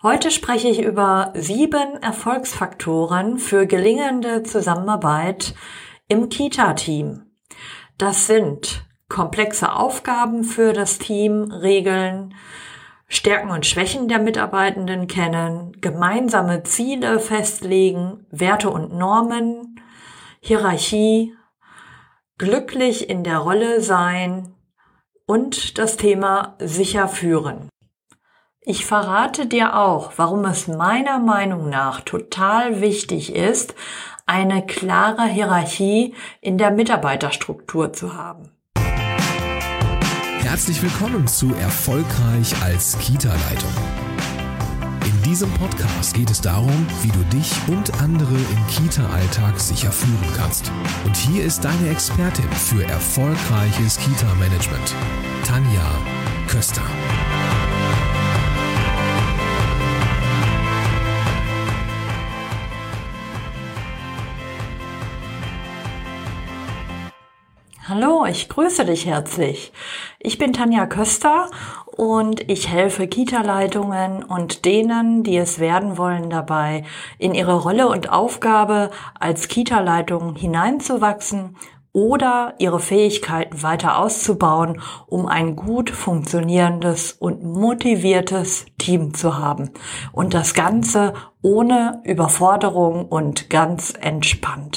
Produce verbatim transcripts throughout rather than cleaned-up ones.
Heute spreche ich über sieben Erfolgsfaktoren für gelingende Zusammenarbeit im Kita-Team. Das sind komplexe Aufgaben für das Team regeln, Stärken und Schwächen der Mitarbeitenden kennen, gemeinsame Ziele festlegen, Werte und Normen, Hierarchie, glücklich in der Rolle sein und das Thema sicher führen. Ich verrate dir auch, warum es meiner Meinung nach total wichtig ist, eine klare Hierarchie in der Mitarbeiterstruktur zu haben. Herzlich willkommen zu Erfolgreich als Kita-Leitung. In diesem Podcast geht es darum, wie du dich und andere im Kita-Alltag sicher führen kannst. Und hier ist deine Expertin für erfolgreiches Kita-Management, Tanja Köster. Hallo, ich grüße dich herzlich. Ich bin Tanja Köster und ich helfe Kita-Leitungen und denen, die es werden wollen, dabei, in ihre Rolle und Aufgabe als Kita-Leitung hineinzuwachsen oder ihre Fähigkeiten weiter auszubauen, um ein gut funktionierendes und motiviertes Team zu haben. Und das Ganze ohne Überforderung und ganz entspannt.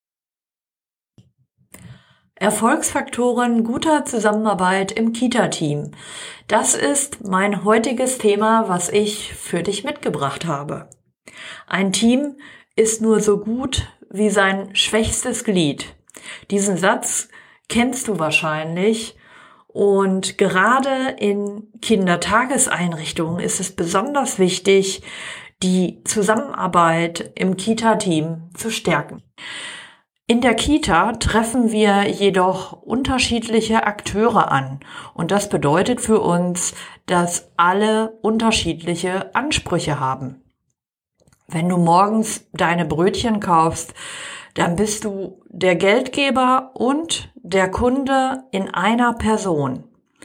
Erfolgsfaktoren guter Zusammenarbeit im Kita-Team. Das ist mein heutiges Thema, was ich für dich mitgebracht habe. Ein Team ist nur so gut wie sein schwächstes Glied. Diesen Satz kennst du wahrscheinlich. Und gerade in Kindertageseinrichtungen ist es besonders wichtig, die Zusammenarbeit im Kita-Team zu stärken. In der Kita treffen wir jedoch unterschiedliche Akteure an und das bedeutet für uns, dass alle unterschiedliche Ansprüche haben. Wenn du morgens deine Brötchen kaufst, dann bist du der Geldgeber und der Kunde in einer Person.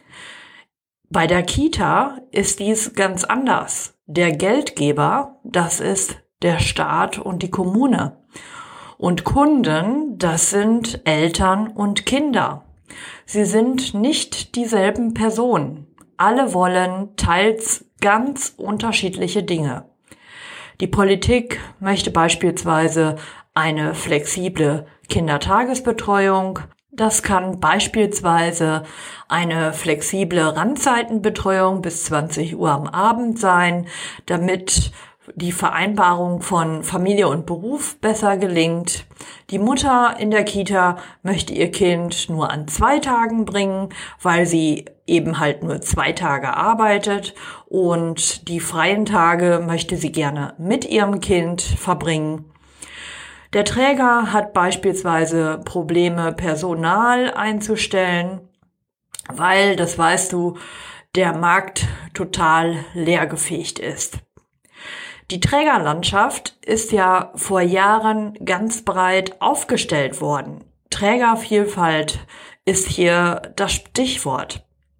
Bei der Kita ist dies ganz anders. Der Geldgeber, das ist der Staat und die Kommune. Und Kunden, das sind Eltern und Kinder. Sie sind nicht dieselben Personen. Alle wollen teils ganz unterschiedliche Dinge. Die Politik möchte beispielsweise eine flexible Kindertagesbetreuung. Das kann beispielsweise eine flexible Randzeitenbetreuung bis zwanzig Uhr am Abend sein, damit die Vereinbarung von Familie und Beruf besser gelingt. Die Mutter in der Kita möchte ihr Kind nur an zwei Tagen bringen, weil sie eben halt nur zwei Tage arbeitet und die freien Tage möchte sie gerne mit ihrem Kind verbringen. Der Träger hat beispielsweise Probleme, Personal einzustellen, weil, das weißt du, der Markt total leergefegt ist. Die Trägerlandschaft ist ja vor Jahren ganz breit aufgestellt worden. Trägervielfalt ist hier das Stichwort.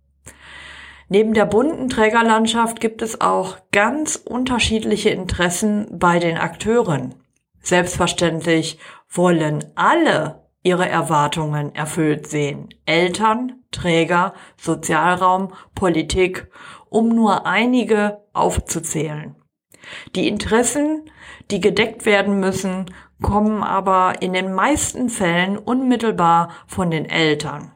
Neben der bunten Trägerlandschaft gibt es auch ganz unterschiedliche Interessen bei den Akteuren. Selbstverständlich wollen alle ihre Erwartungen erfüllt sehen. Eltern, Träger, Sozialraum, Politik, um nur einige aufzuzählen. Die Interessen, die gedeckt werden müssen, kommen aber in den meisten Fällen unmittelbar von den Eltern.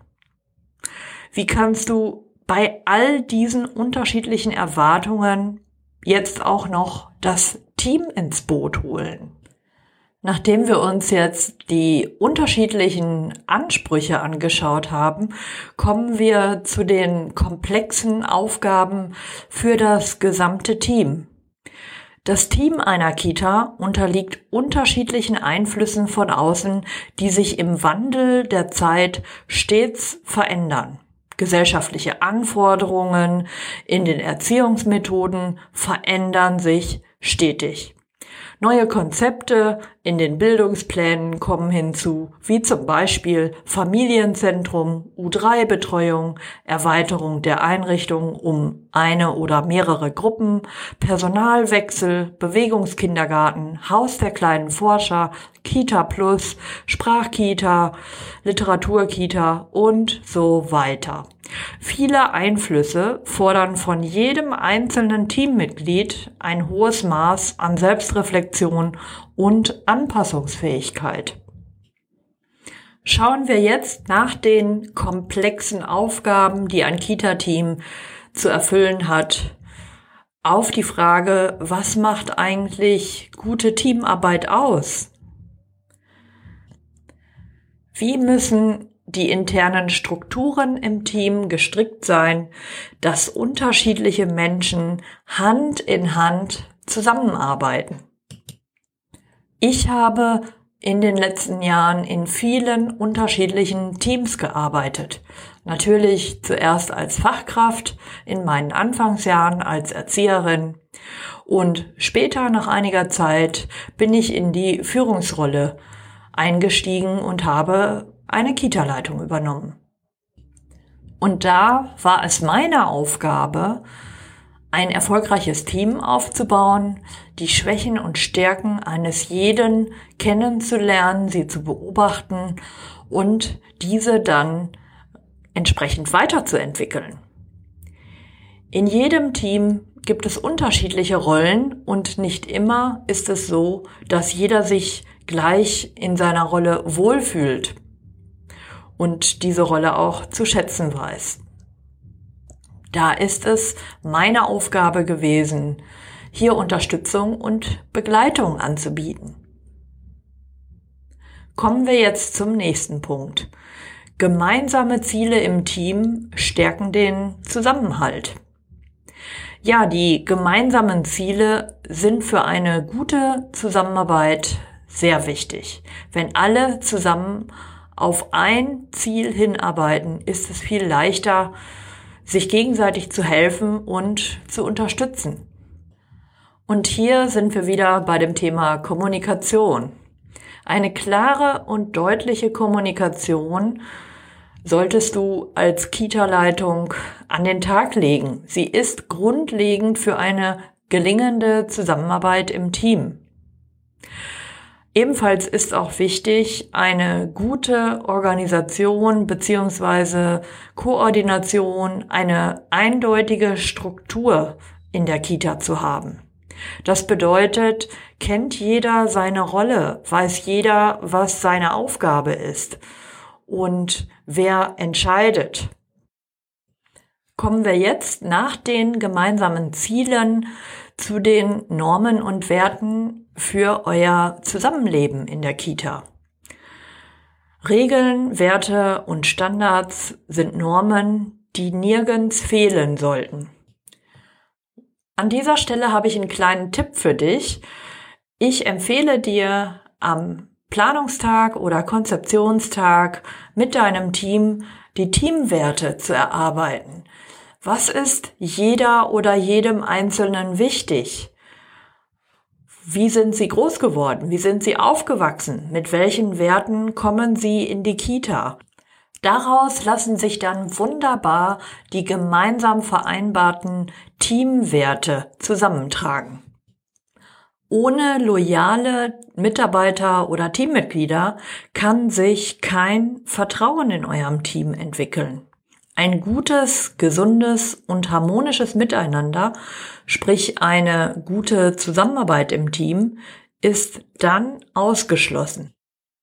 Wie kannst du bei all diesen unterschiedlichen Erwartungen jetzt auch noch das Team ins Boot holen? Nachdem wir uns jetzt die unterschiedlichen Ansprüche angeschaut haben, kommen wir zu den komplexen Aufgaben für das gesamte Team. Das Team einer Kita unterliegt unterschiedlichen Einflüssen von außen, die sich im Wandel der Zeit stets verändern. Gesellschaftliche Anforderungen in den Erziehungsmethoden verändern sich stetig. Neue Konzepte in den Bildungsplänen kommen hinzu, wie zum Beispiel Familienzentrum, U drei Betreuung, Erweiterung der Einrichtung um eine oder mehrere Gruppen, Personalwechsel, Bewegungskindergarten, Haus der kleinen Forscher, Kita Plus, Sprachkita, Literaturkita und so weiter. Viele Einflüsse fordern von jedem einzelnen Teammitglied ein hohes Maß an Selbstreflexion und Anpassungsfähigkeit. Schauen wir jetzt nach den komplexen Aufgaben, die ein Kita-Team zu erfüllen hat, auf die Frage, was macht eigentlich gute Teamarbeit aus? Wie müssen die internen Strukturen im Team gestrickt sein, dass unterschiedliche Menschen Hand in Hand zusammenarbeiten? Ich habe in den letzten Jahren in vielen unterschiedlichen Teams gearbeitet. Natürlich zuerst als Fachkraft, in meinen Anfangsjahren als Erzieherin und später nach einiger Zeit bin ich in die Führungsrolle eingestiegen und habe eine Kita-Leitung übernommen. Und da war es meine Aufgabe, ein erfolgreiches Team aufzubauen, die Schwächen und Stärken eines jeden kennenzulernen, sie zu beobachten und diese dann entsprechend weiterzuentwickeln. In jedem Team gibt es unterschiedliche Rollen und nicht immer ist es so, dass jeder sich gleich in seiner Rolle wohlfühlt und diese Rolle auch zu schätzen weiß. Da ist es meine Aufgabe gewesen, hier Unterstützung und Begleitung anzubieten. Kommen wir jetzt zum nächsten Punkt. Gemeinsame Ziele im Team stärken den Zusammenhalt. Ja, die gemeinsamen Ziele sind für eine gute Zusammenarbeit sehr wichtig. Wenn alle zusammen auf ein Ziel hinarbeiten, ist es viel leichter, sich gegenseitig zu helfen und zu unterstützen. Und hier sind wir wieder bei dem Thema Kommunikation. Eine klare und deutliche Kommunikation solltest du als Kita-Leitung an den Tag legen. Sie ist grundlegend für eine gelingende Zusammenarbeit im Team. Ebenfalls ist auch wichtig, eine gute Organisation bzw. Koordination, eine eindeutige Struktur in der Kita zu haben. Das bedeutet, kennt jeder seine Rolle, weiß jeder, was seine Aufgabe ist und wer entscheidet. Kommen wir jetzt nach den gemeinsamen Zielen zu den Normen und Werten für euer Zusammenleben in der Kita. Regeln, Werte und Standards sind Normen, die nirgends fehlen sollten. An dieser Stelle habe ich einen kleinen Tipp für dich. Ich empfehle dir, am Planungstag oder Konzeptionstag mit deinem Team die Teamwerte zu erarbeiten. Was ist jeder oder jedem Einzelnen wichtig? Wie sind sie groß geworden? Wie sind sie aufgewachsen? Mit welchen Werten kommen sie in die Kita? Daraus lassen sich dann wunderbar die gemeinsam vereinbarten Teamwerte zusammentragen. Ohne loyale Mitarbeiter oder Teammitglieder kann sich kein Vertrauen in eurem Team entwickeln. Ein gutes, gesundes und harmonisches Miteinander, sprich eine gute Zusammenarbeit im Team, ist dann ausgeschlossen.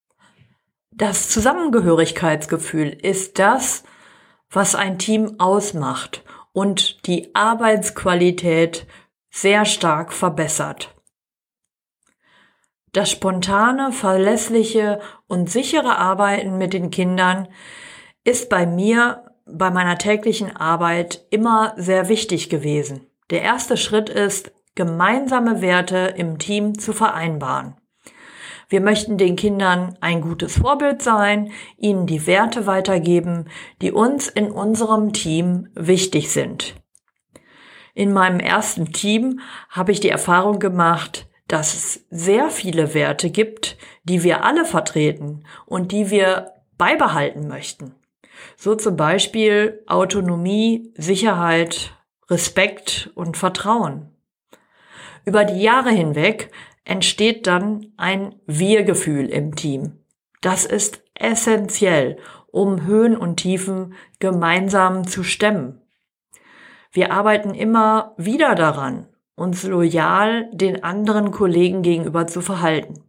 Das Zusammengehörigkeitsgefühl ist das, was ein Team ausmacht und die Arbeitsqualität sehr stark verbessert. Das spontane, verlässliche und sichere Arbeiten mit den Kindern ist bei mir bei meiner täglichen Arbeit immer sehr wichtig gewesen. Der erste Schritt ist, gemeinsame Werte im Team zu vereinbaren. Wir möchten den Kindern ein gutes Vorbild sein, ihnen die Werte weitergeben, die uns in unserem Team wichtig sind. In meinem ersten Team habe ich die Erfahrung gemacht, dass es sehr viele Werte gibt, die wir alle vertreten und die wir beibehalten möchten. So zum Beispiel Autonomie, Sicherheit, Respekt und Vertrauen. Über die Jahre hinweg entsteht dann ein Wir-Gefühl im Team. Das ist essentiell, um Höhen und Tiefen gemeinsam zu stemmen. Wir arbeiten immer wieder daran, uns loyal den anderen Kollegen gegenüber zu verhalten.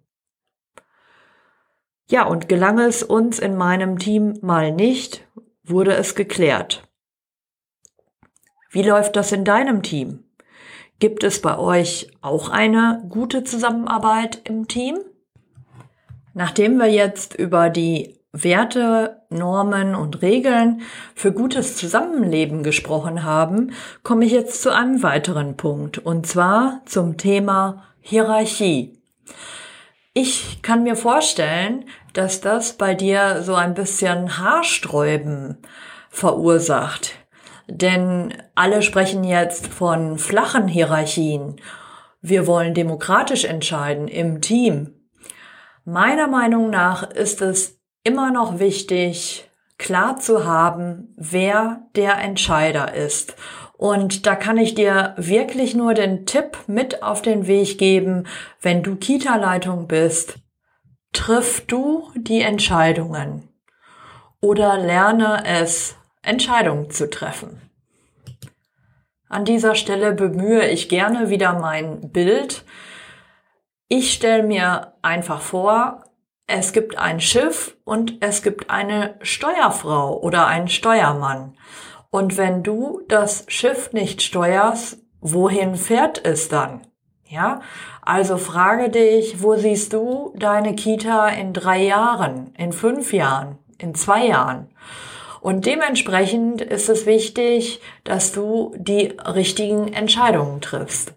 Ja, und gelang es uns in meinem Team mal nicht, wurde es geklärt. Wie läuft das in deinem Team? Gibt es bei euch auch eine gute Zusammenarbeit im Team? Nachdem wir jetzt über die Werte, Normen und Regeln für gutes Zusammenleben gesprochen haben, komme ich jetzt zu einem weiteren Punkt, und zwar zum Thema Hierarchie. Ich kann mir vorstellen, dass das bei dir so ein bisschen Haarsträuben verursacht. Denn alle sprechen jetzt von flachen Hierarchien. Wir wollen demokratisch entscheiden im Team. Meiner Meinung nach ist es immer noch wichtig, klar zu haben, wer der Entscheider ist. Und da kann ich dir wirklich nur den Tipp mit auf den Weg geben, wenn du Kita-Leitung bist, triff du die Entscheidungen oder lerne es, Entscheidungen zu treffen. An dieser Stelle bemühe ich gerne wieder mein Bild. Ich stelle mir einfach vor, es gibt ein Schiff und es gibt eine Steuerfrau oder einen Steuermann. Und wenn du das Schiff nicht steuerst, wohin fährt es dann? Ja, also frage dich, wo siehst du deine Kita in drei Jahren, in fünf Jahren, in zwei Jahren? Und dementsprechend ist es wichtig, dass du die richtigen Entscheidungen triffst.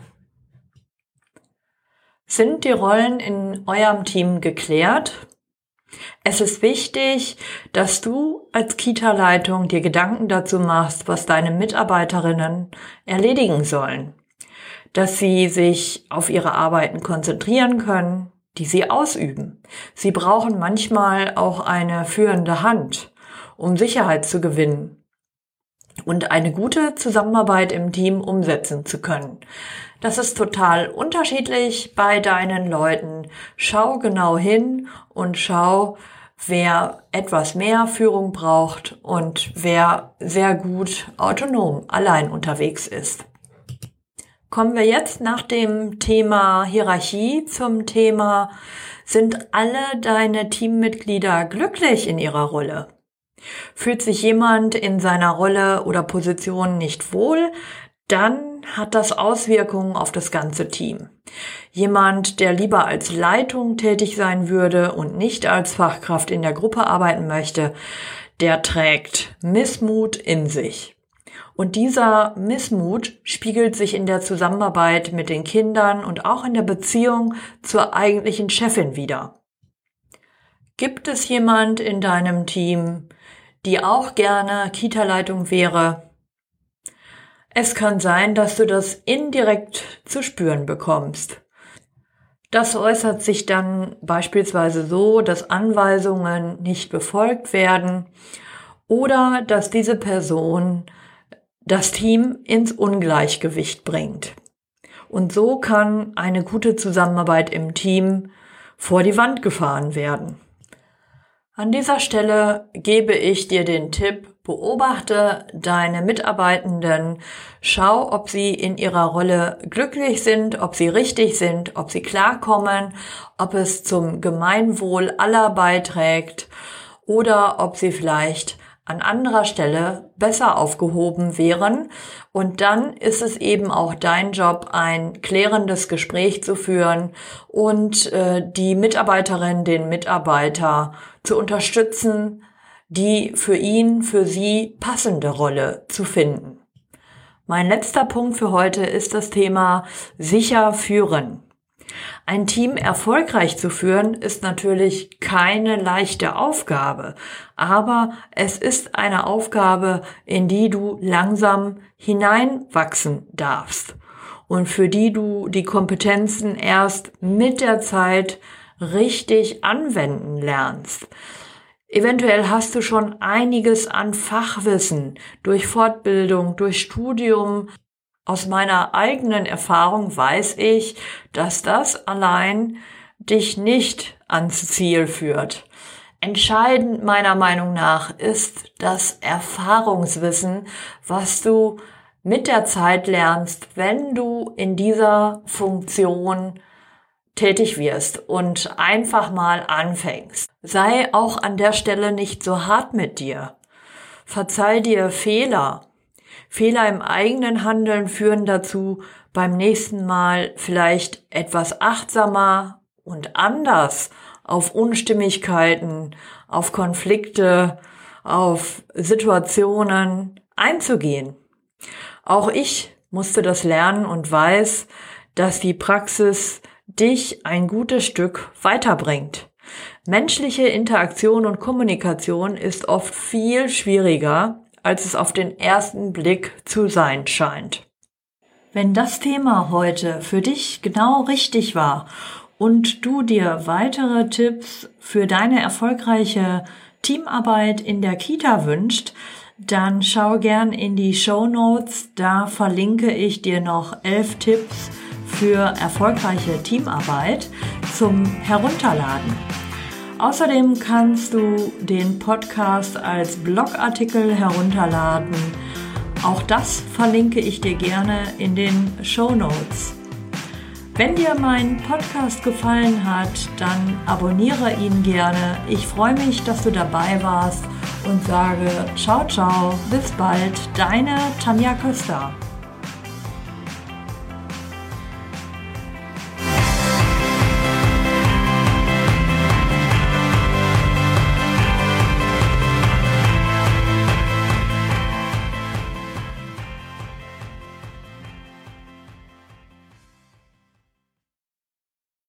Sind die Rollen in eurem Team geklärt? Es ist wichtig, dass du als Kita-Leitung dir Gedanken dazu machst, was deine Mitarbeiterinnen erledigen sollen. Dass sie sich auf ihre Arbeiten konzentrieren können, die sie ausüben. Sie brauchen manchmal auch eine führende Hand, um Sicherheit zu gewinnen und eine gute Zusammenarbeit im Team umsetzen zu können. Das ist total unterschiedlich bei deinen Leuten. Schau genau hin und schau, wer etwas mehr Führung braucht und wer sehr gut autonom allein unterwegs ist. Kommen wir jetzt nach dem Thema Hierarchie zum Thema: Sind alle deine Teammitglieder glücklich in ihrer Rolle? Fühlt sich jemand in seiner Rolle oder Position nicht wohl, dann hat das Auswirkungen auf das ganze Team. Jemand, der lieber als Leitung tätig sein würde und nicht als Fachkraft in der Gruppe arbeiten möchte, der trägt Missmut in sich. Und dieser Missmut spiegelt sich in der Zusammenarbeit mit den Kindern und auch in der Beziehung zur eigentlichen Chefin wider. Gibt es jemand in deinem Team, die auch gerne Kita-Leitung wäre? Es kann sein, dass du das indirekt zu spüren bekommst. Das äußert sich dann beispielsweise so, dass Anweisungen nicht befolgt werden oder dass diese Person das Team ins Ungleichgewicht bringt. Und so kann eine gute Zusammenarbeit im Team vor die Wand gefahren werden. An dieser Stelle gebe ich dir den Tipp: Beobachte deine Mitarbeitenden, schau, ob sie in ihrer Rolle glücklich sind, ob sie richtig sind, ob sie klarkommen, ob es zum Gemeinwohl aller beiträgt oder ob sie vielleicht an anderer Stelle besser aufgehoben wären. Und dann ist es eben auch dein Job, ein klärendes Gespräch zu führen und äh, die Mitarbeiterin, den Mitarbeiter zu unterstützen, die für ihn, für sie passende Rolle zu finden. Mein letzter Punkt für heute ist das Thema sicher führen. Ein Team erfolgreich zu führen ist natürlich keine leichte Aufgabe, aber es ist eine Aufgabe, in die du langsam hineinwachsen darfst. und für die du die Kompetenzen erst mit der Zeit richtig anwenden lernst. Eventuell hast du schon einiges an Fachwissen durch Fortbildung, durch Studium. Aus meiner eigenen Erfahrung weiß ich, dass das allein dich nicht ans Ziel führt. Entscheidend meiner Meinung nach ist das Erfahrungswissen, was du mit der Zeit lernst, wenn du in dieser Funktion tätig wirst und einfach mal anfängst. Sei auch an der Stelle nicht so hart mit dir. Verzeih dir Fehler. Fehler im eigenen Handeln führen dazu, beim nächsten Mal vielleicht etwas achtsamer und anders auf Unstimmigkeiten, auf Konflikte, auf Situationen einzugehen. Auch ich musste das lernen und weiß, dass die Praxis dich ein gutes Stück weiterbringt. Menschliche Interaktion und Kommunikation ist oft viel schwieriger, als es auf den ersten Blick zu sein scheint. Wenn das Thema heute für dich genau richtig war und du dir weitere Tipps für deine erfolgreiche Teamarbeit in der Kita wünschst, dann schau gern in die Shownotes, da verlinke ich dir noch elf Tipps für erfolgreiche Teamarbeit zum Herunterladen. Außerdem kannst du den Podcast als Blogartikel herunterladen. Auch das verlinke ich dir gerne in den Shownotes. Wenn dir mein Podcast gefallen hat, dann abonniere ihn gerne. Ich freue mich, dass du dabei warst und sage ciao, ciao, bis bald, deine Tanja Köster.